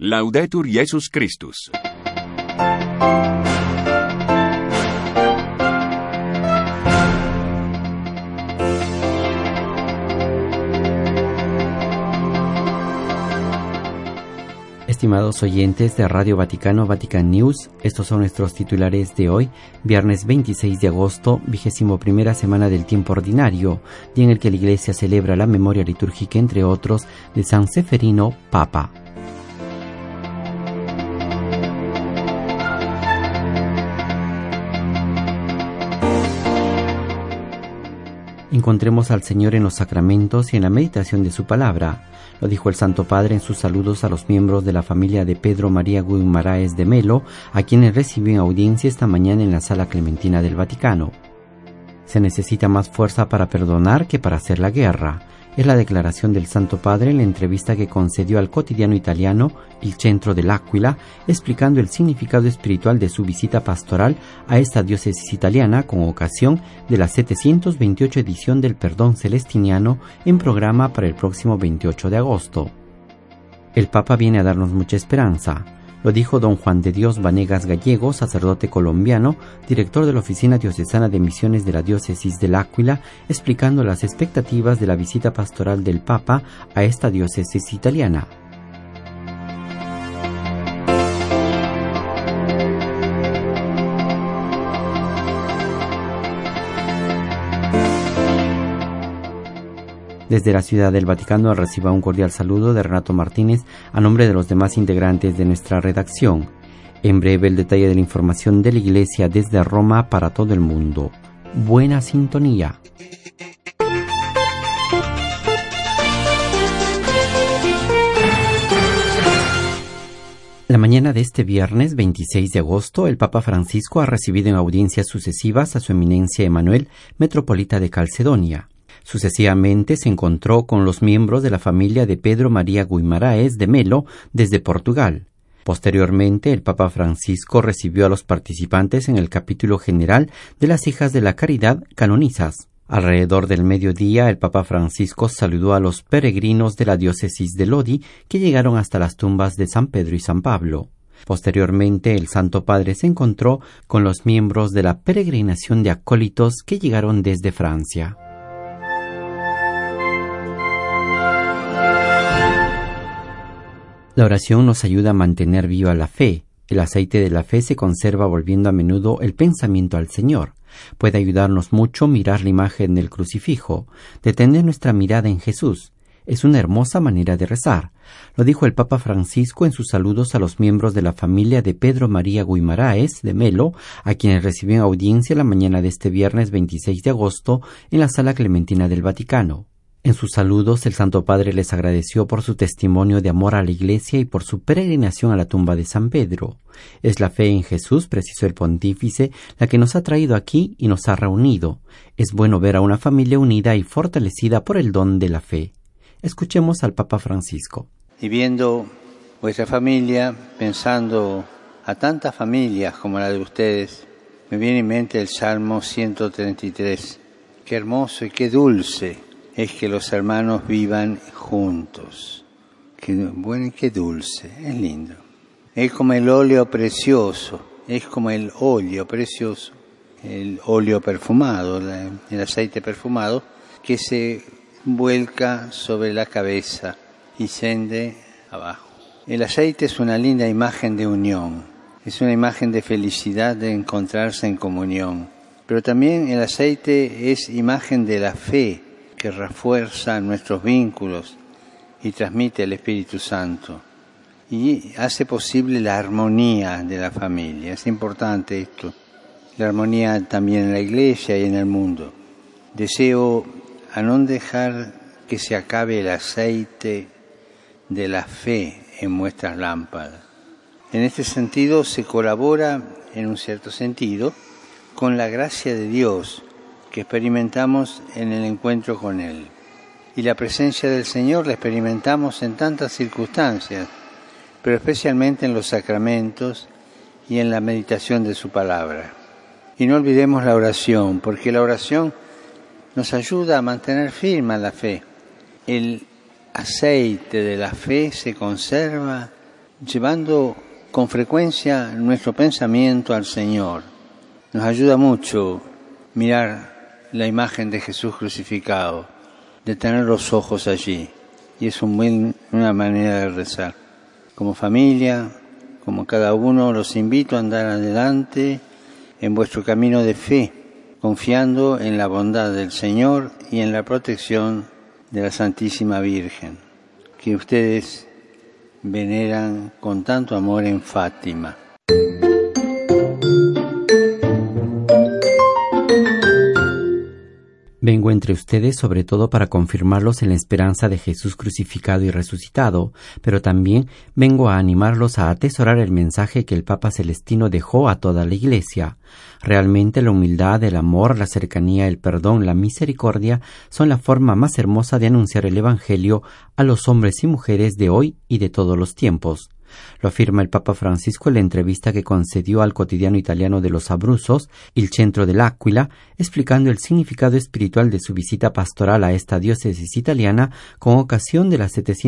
Laudetur Jesus Christus. Estimados oyentes de Radio Vaticano, Vatican News, estos son nuestros titulares de hoy, viernes 26 de agosto, 21ª semana del tiempo ordinario, día en el que la Iglesia celebra la memoria litúrgica, entre otros, de San Seferino, Papa. Encontremos al Señor en los sacramentos y en la meditación de su palabra. Lo dijo el Santo Padre en sus saludos a los miembros de la familia de Pedro María Guimaraes de Melo, a quienes recibió en audiencia esta mañana en la Sala Clementina del Vaticano. Se necesita más fuerza para perdonar que para hacer la guerra. Es la declaración del Santo Padre en la entrevista que concedió al quotidiano italiano Il Centro dell'Aquila, explicando el significado espiritual de su visita pastoral a esta diócesis italiana con ocasión de la 728 edición del Perdón Celestiniano en programa para el próximo 28 de agosto. El Papa viene a darnos mucha esperanza. Lo dijo don Juan de Dios Vanegas Gallego, sacerdote colombiano, director de la Oficina Diocesana de Misiones de la Diócesis del Áquila, explicando las expectativas de la visita pastoral del Papa a esta diócesis italiana. Desde la Ciudad del Vaticano reciba un cordial saludo de Renato Martínez a nombre de los demás integrantes de nuestra redacción. En breve el detalle de la información de la Iglesia desde Roma para todo el mundo. Buena sintonía. La mañana de este viernes 26 de agosto, el Papa Francisco ha recibido en audiencias sucesivas a su eminencia Emanuel, metropolita de Calcedonia. Sucesivamente se encontró con los miembros de la familia de Pedro María Guimaraes de Melo desde Portugal. Posteriormente, el Papa Francisco recibió a los participantes en el capítulo general de las Hijas de la Caridad Canonizas. Alrededor del mediodía, el Papa Francisco saludó a los peregrinos de la diócesis de Lodi que llegaron hasta las tumbas de San Pedro y San Pablo. Posteriormente, el Santo Padre se encontró con los miembros de la peregrinación de acólitos que llegaron desde Francia. La oración nos ayuda a mantener viva la fe. El aceite de la fe se conserva volviendo a menudo el pensamiento al Señor. Puede ayudarnos mucho mirar la imagen del crucifijo, detener nuestra mirada en Jesús. Es una hermosa manera de rezar. Lo dijo el Papa Francisco en sus saludos a los miembros de la familia de Pedro María Guimaraes de Melo, a quienes recibió en audiencia la mañana de este viernes 26 de agosto en la Sala Clementina del Vaticano. En sus saludos, el Santo Padre les agradeció por su testimonio de amor a la Iglesia y por su peregrinación a la tumba de San Pedro. Es la fe en Jesús, precisó el pontífice, la que nos ha traído aquí y nos ha reunido. Es bueno ver a una familia unida y fortalecida por el don de la fe. Escuchemos al Papa Francisco. Y viendo vuestra familia, pensando a tantas familias como la de ustedes, me viene en mente el Salmo 133. Qué hermoso y qué dulce es que los hermanos vivan juntos. Qué bueno y qué dulce, es lindo. Es como el óleo precioso, es como el óleo precioso, el óleo perfumado, el aceite perfumado, que se vuelca sobre la cabeza y sende abajo. El aceite es una linda imagen de unión, es una imagen de felicidad de encontrarse en comunión. Pero también el aceite es imagen de la fe, que refuerza nuestros vínculos y transmite el Espíritu Santo y hace posible la armonía de la familia. Es importante esto, la armonía también en la Iglesia y en el mundo. Deseo a no dejar que se acabe el aceite de la fe en vuestras lámparas. En este sentido se colabora, en un cierto sentido, con la gracia de Dios que experimentamos en el encuentro con Él. Y la presencia del Señor la experimentamos en tantas circunstancias, pero especialmente en los sacramentos y en la meditación de su palabra. Y no olvidemos la oración, porque la oración nos ayuda a mantener firme la fe. El aceite de la fe se conserva llevando con frecuencia nuestro pensamiento al Señor. Nos ayuda mucho mirar la imagen de Jesús crucificado, de tener los ojos allí. Y es una manera de rezar. Como familia, como cada uno, los invito a andar adelante en vuestro camino de fe, confiando en la bondad del Señor y en la protección de la Santísima Virgen, que ustedes veneran con tanto amor en Fátima. Vengo entre ustedes sobre todo para confirmarlos en la esperanza de Jesús crucificado y resucitado, pero también vengo a animarlos a atesorar el mensaje que el Papa Celestino dejó a toda la Iglesia. Realmente la humildad, el amor, la cercanía, el perdón, la misericordia son la forma más hermosa de anunciar el Evangelio a los hombres y mujeres de hoy y de todos los tiempos. Lo afirma el Papa Francisco en la entrevista que concedió al quotidiano italiano de los Abruzos, Il Centro dell'Aquila, explicando el significado espiritual de su visita pastoral a esta diócesis italiana con ocasión de la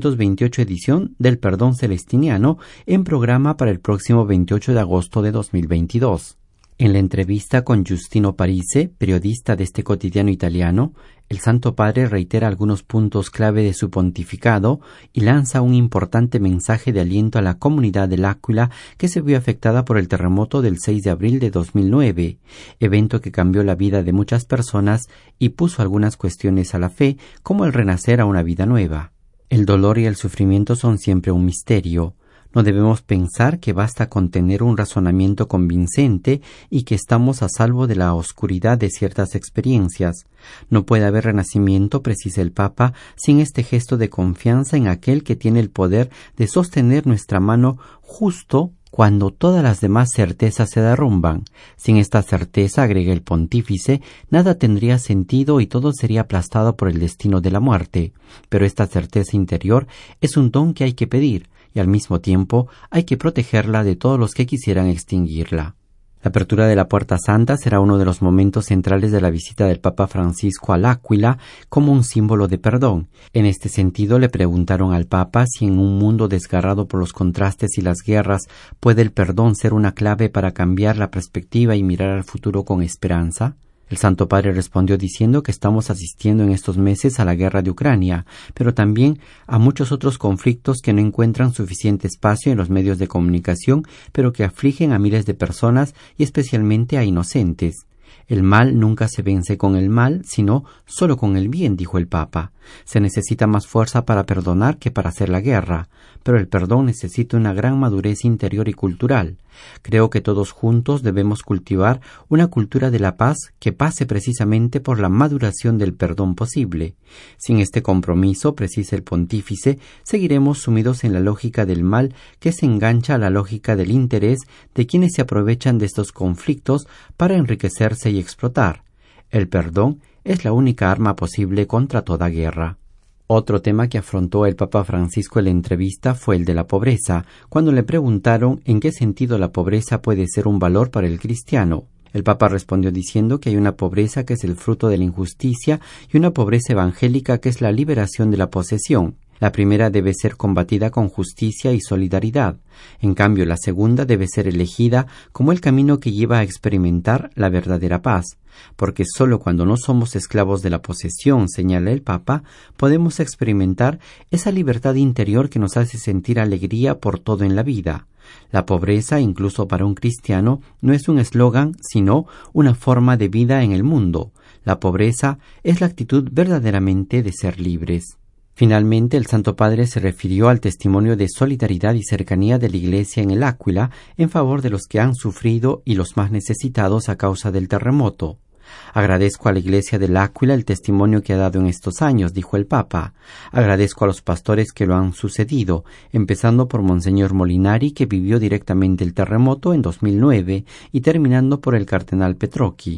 728 edición del Perdón Celestiniano en programa para el próximo 28 de agosto de 2022. En la entrevista con Giustino Parise, periodista de este quotidiano italiano, el Santo Padre reitera algunos puntos clave de su pontificado y lanza un importante mensaje de aliento a la comunidad del Áquila que se vio afectada por el terremoto del 6 de abril de 2009, evento que cambió la vida de muchas personas y puso algunas cuestiones a la fe, como el renacer a una vida nueva. El dolor y el sufrimiento son siempre un misterio. No debemos pensar que basta con tener un razonamiento convincente y que estamos a salvo de la oscuridad de ciertas experiencias. No puede haber renacimiento, precisa el Papa, sin este gesto de confianza en aquel que tiene el poder de sostener nuestra mano justo cuando todas las demás certezas se derrumban. Sin esta certeza, agrega el pontífice, nada tendría sentido y todo sería aplastado por el destino de la muerte. Pero esta certeza interior es un don que hay que pedir, y al mismo tiempo hay que protegerla de todos los que quisieran extinguirla. La apertura de la Puerta Santa será uno de los momentos centrales de la visita del Papa Francisco al Áquila como un símbolo de perdón. En este sentido le preguntaron al Papa si en un mundo desgarrado por los contrastes y las guerras puede el perdón ser una clave para cambiar la perspectiva y mirar al futuro con esperanza. El Santo Padre respondió diciendo que estamos asistiendo en estos meses a la guerra de Ucrania, pero también a muchos otros conflictos que no encuentran suficiente espacio en los medios de comunicación, pero que afligen a miles de personas y especialmente a inocentes. El mal nunca se vence con el mal, sino solo con el bien, dijo el Papa. Se necesita más fuerza para perdonar que para hacer la guerra, pero el perdón necesita una gran madurez interior y cultural. Creo que todos juntos debemos cultivar una cultura de la paz que pase precisamente por la maduración del perdón posible. Sin este compromiso, precisa el pontífice, seguiremos sumidos en la lógica del mal que se engancha a la lógica del interés de quienes se aprovechan de estos conflictos para enriquecerse y explotar. El perdón es la única arma posible contra toda guerra. Otro tema que afrontó el Papa Francisco en la entrevista fue el de la pobreza, cuando le preguntaron en qué sentido la pobreza puede ser un valor para el cristiano. El Papa respondió diciendo que hay una pobreza que es el fruto de la injusticia y una pobreza evangélica que es la liberación de la posesión. La primera debe ser combatida con justicia y solidaridad. En cambio, la segunda debe ser elegida como el camino que lleva a experimentar la verdadera paz, porque sólo cuando no somos esclavos de la posesión, señala el Papa, podemos experimentar esa libertad interior que nos hace sentir alegría por todo en la vida. La pobreza, incluso para un cristiano, no es un eslogan, sino una forma de vida en el mundo. La pobreza es la actitud verdaderamente de ser libres. Finalmente, el Santo Padre se refirió al testimonio de solidaridad y cercanía de la Iglesia en el Áquila en favor de los que han sufrido y los más necesitados a causa del terremoto. Agradezco a la Iglesia del Áquila el testimonio que ha dado en estos años, dijo el Papa. Agradezco a los pastores que lo han sucedido, empezando por Monseñor Molinari, que vivió directamente el terremoto en 2009, y terminando por el cardenal Petrocchi.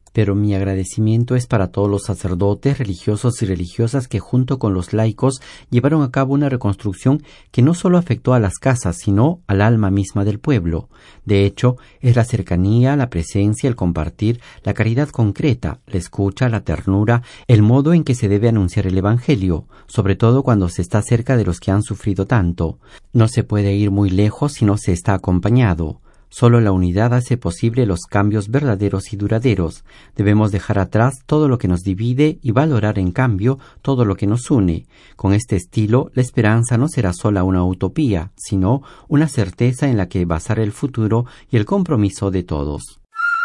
Pero mi agradecimiento es para todos los sacerdotes, religiosos y religiosas que junto con los laicos llevaron a cabo una reconstrucción que no solo afectó a las casas, sino al alma misma del pueblo. De hecho, es la cercanía, la presencia, el compartir, la caridad concreta, la escucha, la ternura, el modo en que se debe anunciar el Evangelio, sobre todo cuando se está cerca de los que han sufrido tanto. No se puede ir muy lejos si no se está acompañado. Solo la unidad hace posible los cambios verdaderos y duraderos. Debemos dejar atrás todo lo que nos divide y valorar en cambio todo lo que nos une. Con este estilo, la esperanza no será sola una utopía, sino una certeza en la que basar el futuro y el compromiso de todos.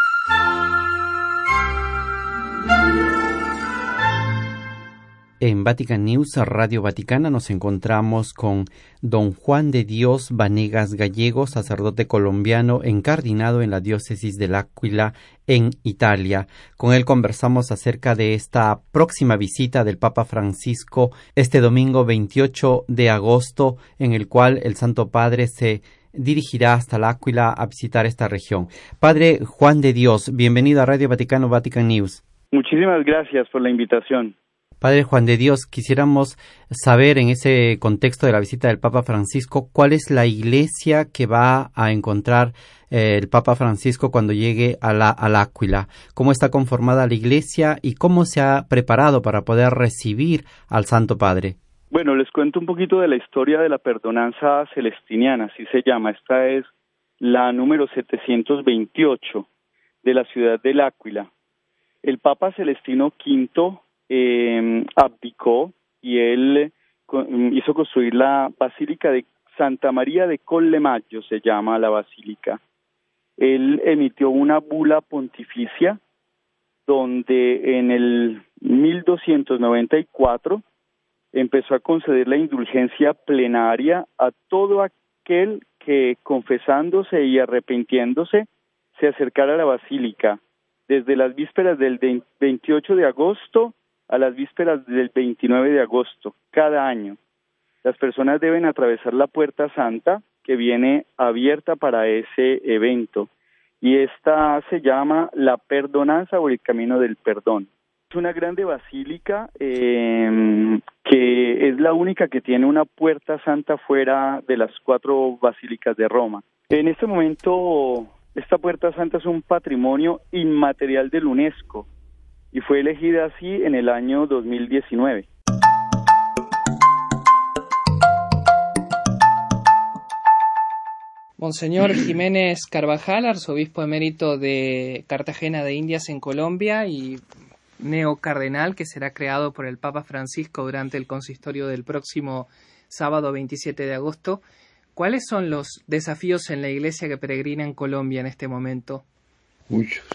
En Vatican News, Radio Vaticana, nos encontramos con don Juan de Dios Vanegas Gallego, sacerdote colombiano encardinado en la diócesis de L'Aquila, en Italia. Con él conversamos acerca de esta próxima visita del Papa Francisco este domingo 28 de agosto, en el cual el Santo Padre se dirigirá hasta L'Aquila a visitar esta región. Padre Juan de Dios, bienvenido a Radio Vaticano, Vatican News. Muchísimas gracias por la invitación. Padre Juan de Dios, quisiéramos saber en ese contexto de la visita del Papa Francisco, ¿cuál es la iglesia que va a encontrar el Papa Francisco cuando llegue a L'Aquila? ¿Cómo está conformada la iglesia y cómo se ha preparado para poder recibir al Santo Padre? Bueno, les cuento un poquito de la historia de la perdonanza celestiniana, así se llama. Esta es la número 728 de la ciudad de L'Aquila. El Papa Celestino V abdicó y él hizo construir la Basílica de Santa María de Colle Maggio, se llama la basílica. Él emitió una bula pontificia donde en el 1294 empezó a conceder la indulgencia plenaria a todo aquel que, confesándose y arrepintiéndose, se acercara a la basílica desde las vísperas del 28 de agosto a las vísperas del 29 de agosto, cada año. Las personas deben atravesar la Puerta Santa, que viene abierta para ese evento, y esta se llama la Perdonanza o el Camino del Perdón. Es una grande basílica que es la única que tiene una Puerta Santa fuera de las 4 basílicas de Roma. En este momento, esta Puerta Santa es un patrimonio inmaterial del UNESCO, y fue elegida así en el año 2019. Monseñor Jiménez Carvajal, arzobispo emérito de Cartagena de Indias en Colombia y neocardenal que será creado por el Papa Francisco durante el consistorio del próximo sábado 27 de agosto. ¿Cuáles son los desafíos en la iglesia que peregrina en Colombia en este momento? Muchos.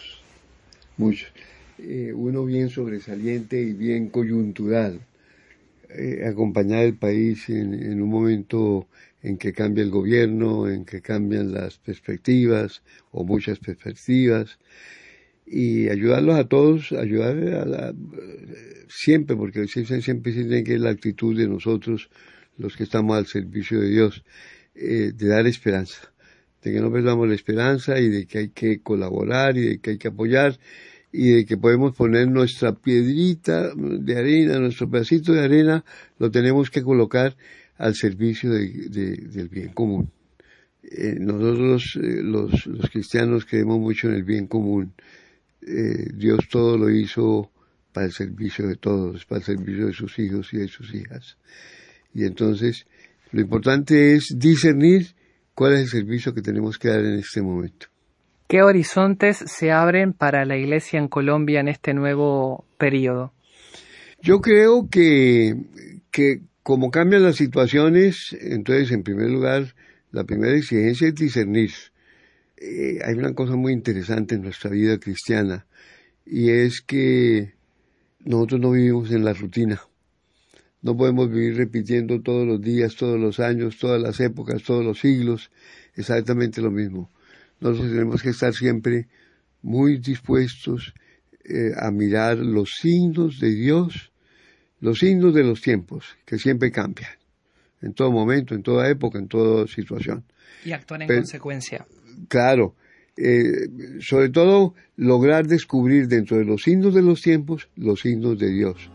Uno bien sobresaliente y bien coyuntural, acompañar el país en un momento en que cambia el gobierno, en que cambian las perspectivas o muchas perspectivas, y ayudarlos a todos, siempre, porque siempre tiene que ser la actitud de nosotros, los que estamos al servicio de Dios, de dar esperanza, de que no perdamos la esperanza y de que hay que colaborar y de que hay que apoyar, y de que podemos poner nuestra piedrita de arena, nuestro pedacito de arena, lo tenemos que colocar al servicio del bien común. Nosotros los cristianos creemos mucho en el bien común. Dios todo lo hizo para el servicio de todos, para el servicio de sus hijos y de sus hijas. Y entonces, lo importante es discernir cuál es el servicio que tenemos que dar en este momento. ¿Qué horizontes se abren para la Iglesia en Colombia en este nuevo periodo? Yo creo que como cambian las situaciones, entonces en primer lugar, la primera exigencia es discernir. Hay una cosa muy interesante en nuestra vida cristiana y es que nosotros no vivimos en la rutina. No podemos vivir repitiendo todos los días, todos los años, todas las épocas, todos los siglos, exactamente lo mismo. Nosotros tenemos que estar siempre muy dispuestos a mirar los signos de Dios, los signos de los tiempos, que siempre cambian, en todo momento, en toda época, en toda situación. Y actuar en consecuencia. Claro, sobre todo lograr descubrir dentro de los signos de los tiempos los signos de Dios.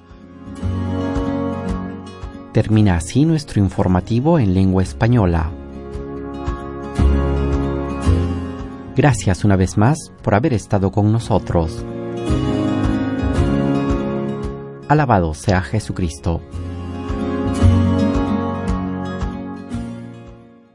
Termina así nuestro informativo en lengua española. Gracias una vez más por haber estado con nosotros. Alabado sea Jesucristo.